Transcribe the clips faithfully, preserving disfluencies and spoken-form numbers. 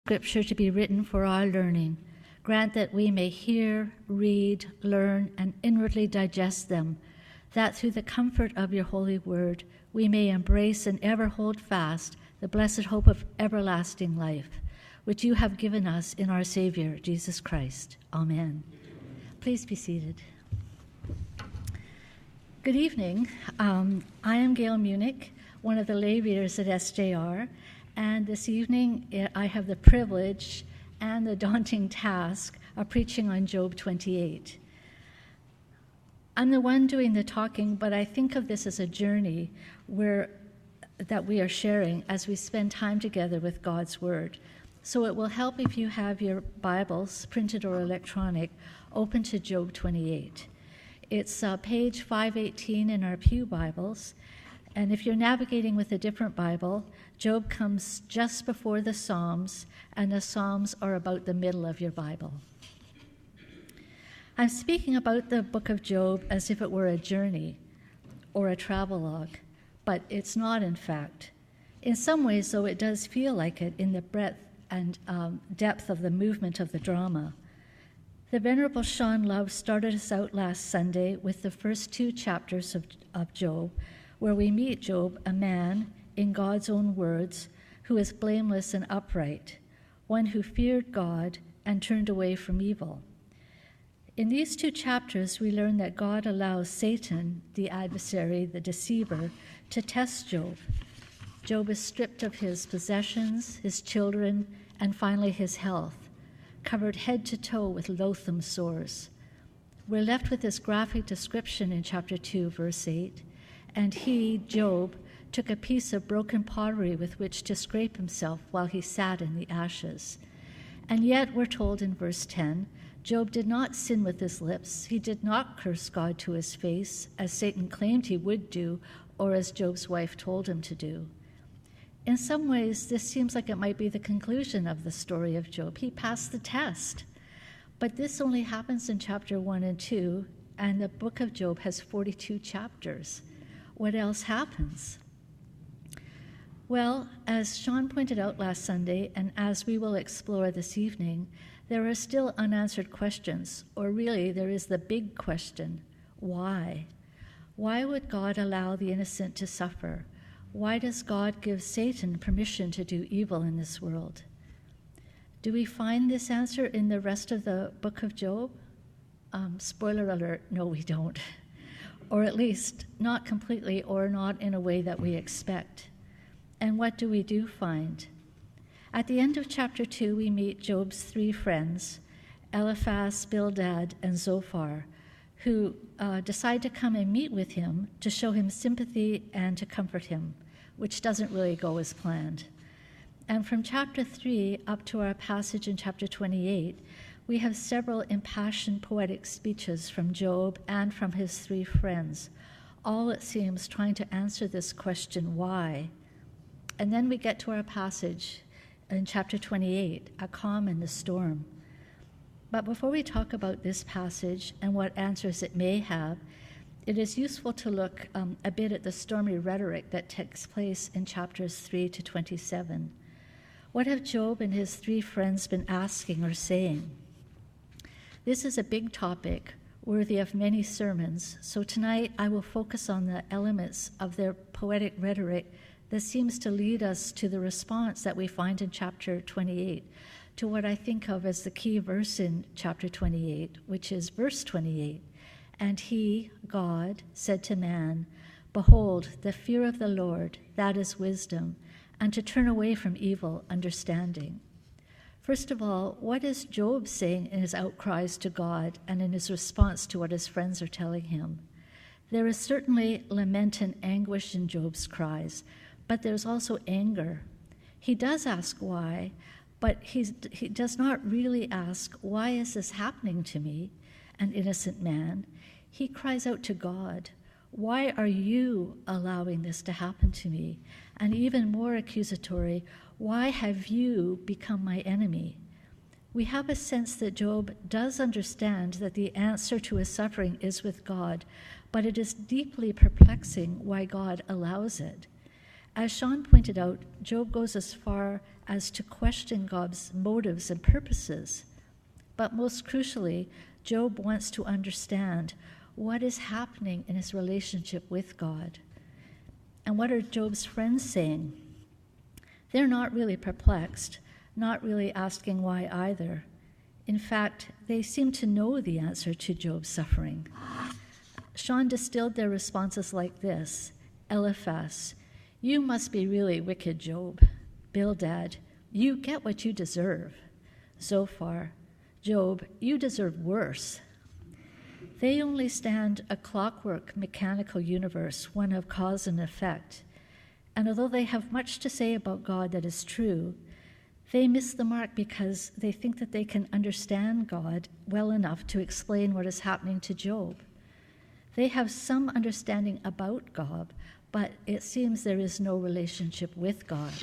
Scripture to be written for our learning. Grant that we may hear, read, learn, and inwardly digest them, that through the comfort of your holy word we may embrace and ever hold fast the blessed hope of everlasting life, which you have given us in our Savior, Jesus Christ. Amen. Please be seated. Good evening. Um, I am Gail Munich, one of the lay readers at S J R, and this evening I have the privilege and the daunting task of preaching on Job twenty-eight. I'm the one doing the talking, but I think of this as a journey where that we are sharing as we spend time together with God's Word. So it will help if you have your Bibles, printed or electronic, open to Job twenty-eight. It's uh, page five eighteen in our Pew Bibles, and if you're navigating with a different Bible, Job comes just before the Psalms, and the Psalms are about the middle of your Bible. I'm speaking about the book of Job as if it were a journey or a travelogue, but it's not, in fact. In some ways, though, it does feel like it in the breadth and um, depth of the movement of the drama. The Venerable Sean Love started us out last Sunday with the first two chapters of, of Job, where we meet Job, a man, in God's own words, who is blameless and upright, one who feared God and turned away from evil. In these two chapters, we learn that God allows Satan, the adversary, the deceiver, to test Job. Job is stripped of his possessions, his children, and finally his health, covered head to toe with loathsome sores. We're left with this graphic description in chapter two, verse eight. And he, Job, took a piece of broken pottery with which to scrape himself while he sat in the ashes. And yet, we're told in verse ten, Job did not sin with his lips. He did not curse God to his face, as Satan claimed he would do, or as Job's wife told him to do. In some ways, this seems like it might be the conclusion of the story of Job. He passed the test. But this only happens in chapter one and two, and the book of Job has forty-two chapters. What else happens? Well, as Sean pointed out last Sunday, and as we will explore this evening, there are still unanswered questions, or really there is the big question, why? Why would God allow the innocent to suffer? Why does God give Satan permission to do evil in this world? Do we find this answer in the rest of the book of Job? Um, spoiler alert, no, we don't. Or at least not completely, or not in a way that we expect. And what do we do find? At the end of chapter two, we meet Job's three friends, Eliphaz, Bildad, and Zophar, who uh, decide to come and meet with him to show him sympathy and to comfort him, which doesn't really go as planned. And from chapter three up to our passage in chapter twenty-eight, we have several impassioned poetic speeches from Job and from his three friends, all, it seems, trying to answer this question, why? And then we get to our passage in chapter twenty-eight, a calm in the storm. But before we talk about this passage and what answers it may have, it is useful to look um, a bit at the stormy rhetoric that takes place in chapters three to twenty-seven. What have Job and his three friends been asking or saying? This is a big topic, worthy of many sermons, so tonight I will focus on the elements of their poetic rhetoric that seems to lead us to the response that we find in chapter twenty-eight, to what I think of as the key verse in chapter twenty-eight, which is verse twenty-eight. And he, God, said to man, behold, the fear of the Lord, that is wisdom, and to turn away from evil, understanding. First of all, what is Job saying in his outcries to God and in his response to what his friends are telling him? There is certainly lament and anguish in Job's cries, but there's also anger. He does ask why, but he's, he does not really ask, why is this happening to me, an innocent man? He cries out to God, why are you allowing this to happen to me? And even more accusatory, why have you become my enemy? We have a sense that Job does understand that the answer to his suffering is with God, but it is deeply perplexing why God allows it. As Sean pointed out, Job goes as far as to question God's motives and purposes. But most crucially, Job wants to understand what is happening in his relationship with God. And what are Job's friends saying? They're not really perplexed, not really asking why either. In fact, they seem to know the answer to Job's suffering. Sean distilled their responses like this: Eliphaz, you must be really wicked, Job. Bildad, you get what you deserve. Zophar, Job, you deserve worse. They only stand a clockwork, mechanical universe, one of cause and effect. And although they have much to say about God that is true, they miss the mark because they think that they can understand God well enough to explain what is happening to Job. They have some understanding about God, but it seems there is no relationship with God.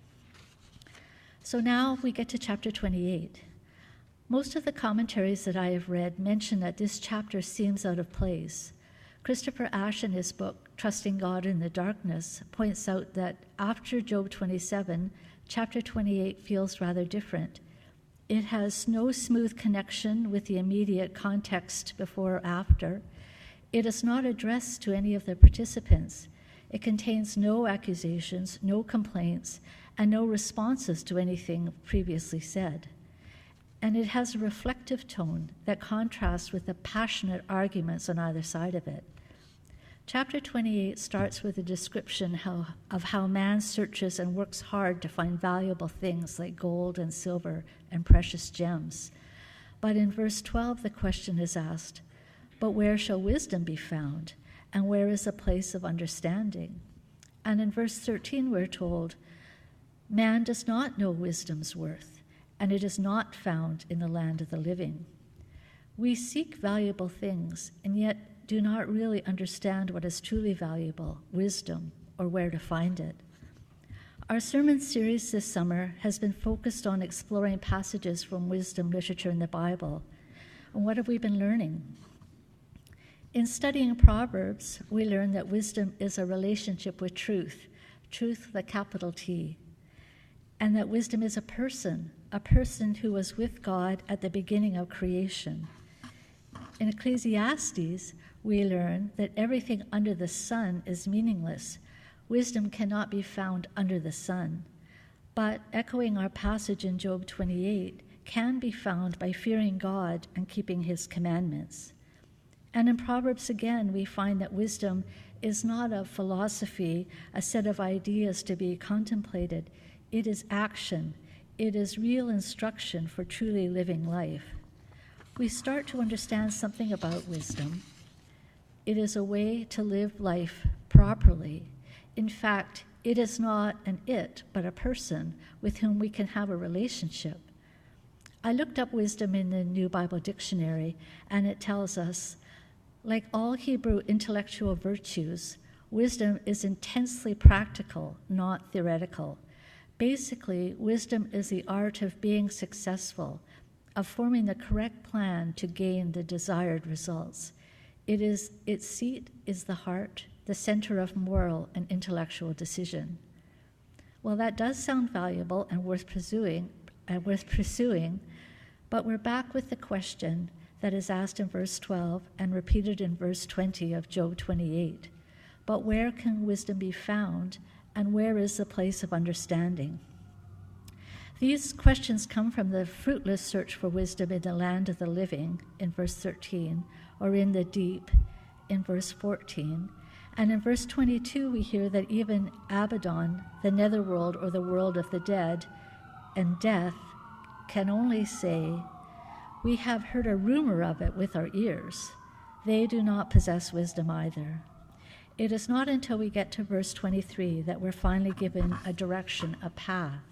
So now we get to chapter twenty-eight. Most of the commentaries that I have read mention that this chapter seems out of place. Christopher Ash, in his book, Trusting God in the Darkness, points out that after Job twenty-seven, chapter twenty-eight feels rather different. It has no smooth connection with the immediate context before or after. It is not addressed to any of the participants. It contains no accusations, no complaints, and no responses to anything previously said. And it has a reflective tone that contrasts with the passionate arguments on either side of it. Chapter twenty-eight starts with a description how, of how man searches and works hard to find valuable things like gold and silver and precious gems. But in verse twelve, the question is asked, but where shall wisdom be found? And where is a place of understanding? And in verse thirteen, we're told, man does not know wisdom's worth, and it is not found in the land of the living. We seek valuable things, and yet do not really understand what is truly valuable, wisdom, or where to find it. Our sermon series this summer has been focused on exploring passages from wisdom literature in the Bible. And what have we been learning? In studying Proverbs, we learn that wisdom is a relationship with truth, truth with a capital T, and that wisdom is a person, a person who was with God at the beginning of creation. In Ecclesiastes, we learn that everything under the sun is meaningless. Wisdom cannot be found under the sun. But echoing our passage in Job twenty-eight, can be found by fearing God and keeping his commandments. And in Proverbs again, we find that wisdom is not a philosophy, a set of ideas to be contemplated. It is action. It is real instruction for truly living life. We start to understand something about wisdom. It is a way to live life properly. In fact, it is not an it, but a person with whom we can have a relationship. I looked up wisdom in the New Bible Dictionary, and it tells us, like all Hebrew intellectual virtues, wisdom is intensely practical, not theoretical. Basically, wisdom is the art of being successful, of forming the correct plan to gain the desired results. It is, its seat is the heart, the center of moral and intellectual decision. Well, that does sound valuable and worth pursuing, uh, worth pursuing, but we're back with the question that is asked in verse twelve and repeated in verse twenty of Job twenty-eight. But where can wisdom be found, and where is the place of understanding? These questions come from the fruitless search for wisdom in the land of the living, in verse thirteen, or in the deep, in verse fourteen. And in verse twenty-two, we hear that even Abaddon, the netherworld or the world of the dead, and death, can only say, we have heard a rumor of it with our ears. They do not possess wisdom either. It is not until we get to verse twenty-three that we're finally given a direction, a path.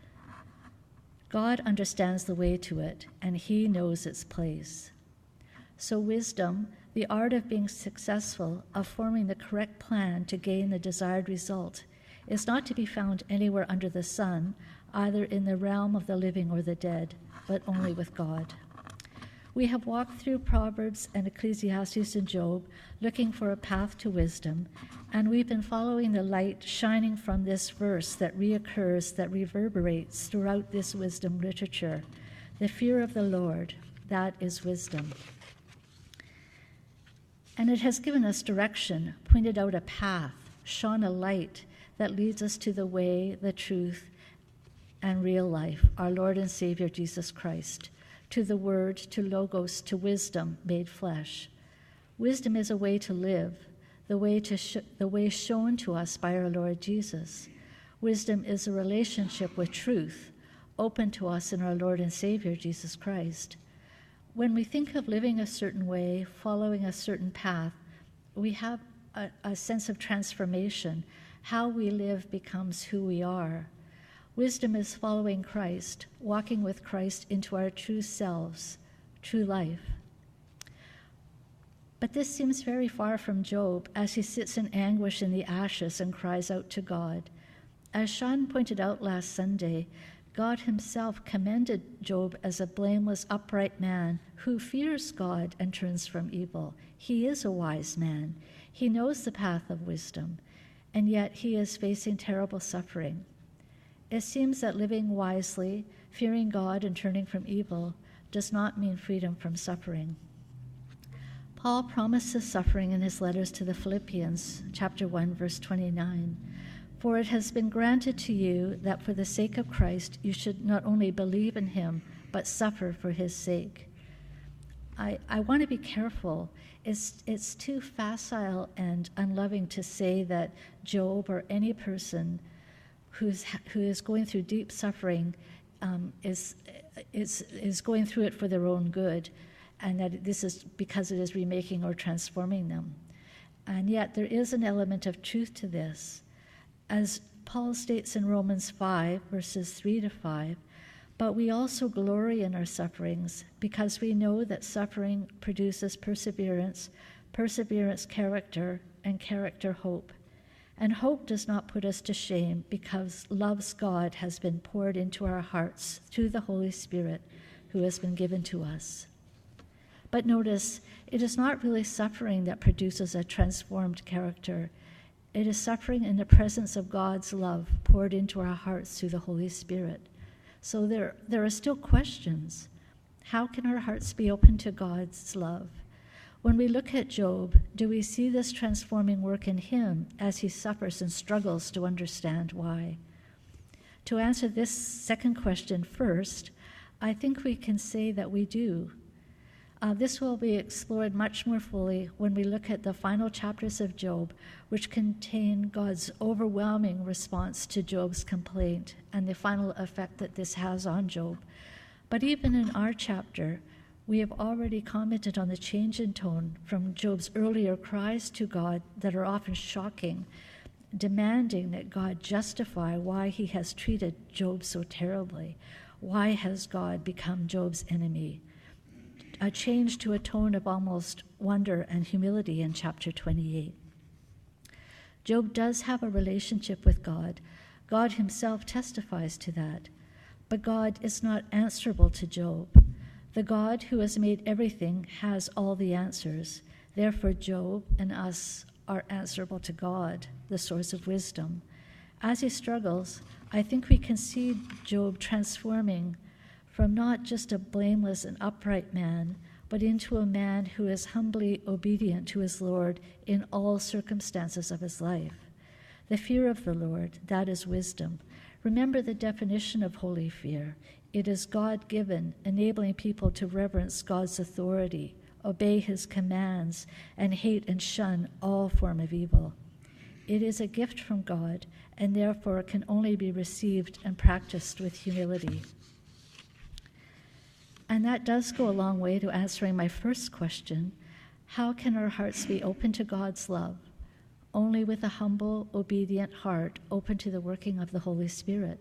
God understands the way to it, and he knows its place. So wisdom, the art of being successful, of forming the correct plan to gain the desired result, is not to be found anywhere under the sun, either in the realm of the living or the dead, but only with God. We have walked through Proverbs and Ecclesiastes and Job, looking for a path to wisdom, and we've been following the light shining from this verse that reoccurs, that reverberates throughout this wisdom literature. The fear of the Lord, that is wisdom. And it has given us direction, pointed out a path, shone a light that leads us to the way, the truth, and real life, our Lord and Savior Jesus Christ, to the Word, to Logos, to wisdom made flesh. Wisdom is a way to live, the way to sh- the way shown to us by our Lord Jesus. Wisdom is a relationship with truth, open to us in our Lord and Savior Jesus Christ. When we think of living a certain way, following a certain path, we have a, a sense of transformation. How we live becomes who we are. Wisdom is following Christ, walking with Christ into our true selves, true life. But this seems very far from Job as he sits in anguish in the ashes and cries out to God. As Sean pointed out last Sunday, God himself commended Job as a blameless, upright man who fears God and turns from evil. He is a wise man. He knows the path of wisdom, and yet he is facing terrible suffering. It seems that living wisely, fearing God and turning from evil, does not mean freedom from suffering. Paul promises suffering in his letters to the Philippians, chapter one, verse twenty-nine. For it has been granted to you that for the sake of Christ you should not only believe in him, but suffer for his sake. I, I want to be careful. It's, it's too facile and unloving to say that Job or any person who's, who is going through deep suffering um, is, is, is going through it for their own good, and that this is because it is remaking or transforming them. And yet there is an element of truth to this. As Paul states in Romans five, verses three to five, but we also glory in our sufferings because we know that suffering produces perseverance, perseverance character, and character hope. And hope does not put us to shame because love's God has been poured into our hearts through the Holy Spirit who has been given to us. But notice, it is not really suffering that produces a transformed character. It is suffering in the presence of God's love poured into our hearts through the Holy Spirit. So there, there are still questions. How can our hearts be open to God's love? When we look at Job, do we see this transforming work in him as he suffers and struggles to understand why? To answer this second question first, I think we can say that we do. Uh, this will be explored much more fully when we look at the final chapters of Job, which contain God's overwhelming response to Job's complaint and the final effect that this has on Job. But even in our chapter, we have already commented on the change in tone from Job's earlier cries to God that are often shocking, demanding that God justify why he has treated Job so terribly. Why has God become Job's enemy? A change to a tone of almost wonder and humility in chapter twenty-eight. Job does have a relationship with God. God himself testifies to that. But God is not answerable to Job. The God who has made everything has all the answers. Therefore, Job and us are answerable to God, the source of wisdom. As he struggles, I think we can see Job transforming from not just a blameless and upright man, but into a man who is humbly obedient to his Lord in all circumstances of his life. The fear of the Lord, that is wisdom. Remember the definition of holy fear. It is God-given, enabling people to reverence God's authority, obey his commands, and hate and shun all form of evil. It is a gift from God, and therefore can only be received and practiced with humility. And that does go a long way to answering my first question, how can our hearts be open to God's love? Only with a humble, obedient heart open to the working of the Holy Spirit.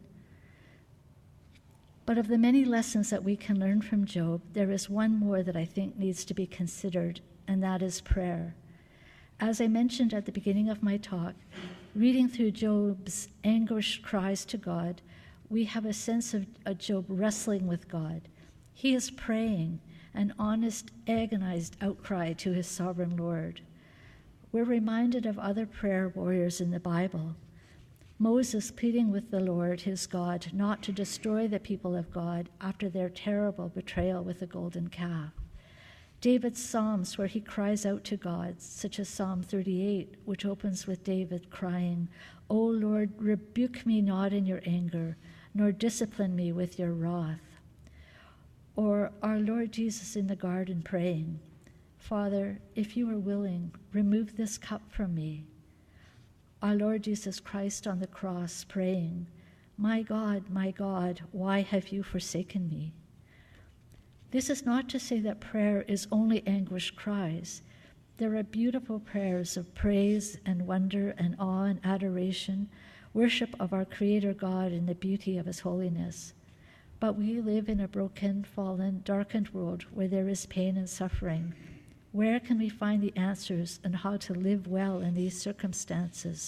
But of the many lessons that we can learn from Job, there is one more that I think needs to be considered, and that is prayer. As I mentioned at the beginning of my talk, reading through Job's anguished cries to God, we have a sense of Job wrestling with God. He is praying, an honest, agonized outcry to his sovereign Lord. We're reminded of other prayer warriors in the Bible. Moses pleading with the Lord, his God, not to destroy the people of God after their terrible betrayal with the golden calf. David's Psalms where he cries out to God, such as Psalm thirty-eight, which opens with David crying, "O Lord, rebuke me not in your anger, nor discipline me with your wrath." Or our Lord Jesus in the garden praying, "Father, if you are willing, remove this cup from me." Our Lord Jesus Christ on the cross praying, "My God, my God, why have you forsaken me?" This is not to say that prayer is only anguished cries. There are beautiful prayers of praise and wonder and awe and adoration, worship of our Creator God in the beauty of his holiness. But we live in a broken, fallen, darkened world where there is pain and suffering. Where can we find the answers on how to live well in these circumstances?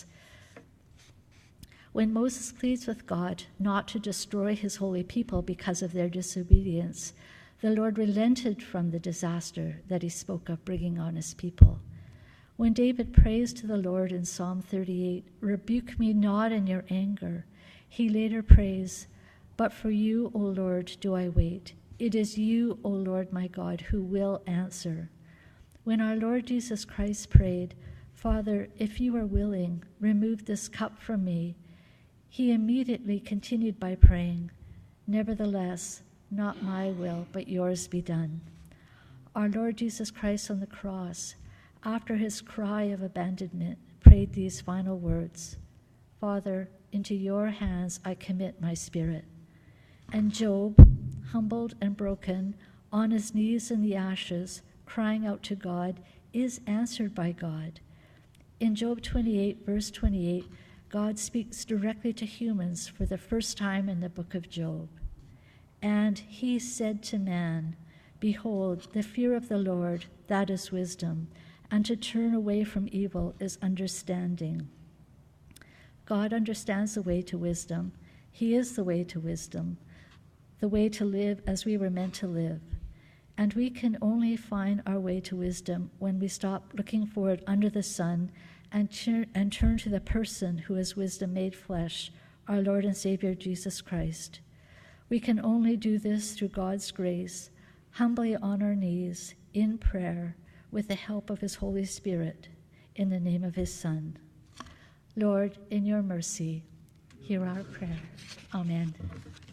When Moses pleads with God not to destroy his holy people because of their disobedience, the Lord relented from the disaster that he spoke of bringing on his people. When David prays to the Lord in Psalm thirty-eight, "Rebuke me not in your anger," he later prays, "But for you, O Lord, do I wait. It is you, O Lord my God, who will answer." When our Lord Jesus Christ prayed, "Father, if you are willing, remove this cup from me," he immediately continued by praying, "Nevertheless, not my will, but yours be done." Our Lord Jesus Christ on the cross, after his cry of abandonment, prayed these final words, "Father, into your hands I commit my spirit." And Job, humbled and broken, on his knees in the ashes, crying out to God, is answered by God. In Job twenty-eight, verse twenty-eight, God speaks directly to humans for the first time in the book of Job. "And he said to man, Behold, the fear of the Lord, that is wisdom, and to turn away from evil is understanding." God understands the way to wisdom. He is the way to wisdom, the way to live as we were meant to live. And we can only find our way to wisdom when we stop looking for it under the sun and, tur- and turn to the person who is wisdom made flesh, our Lord and Savior Jesus Christ. We can only do this through God's grace, humbly on our knees, in prayer, with the help of his Holy Spirit, in the name of his Son. Lord, in your mercy, hear our prayer. Amen.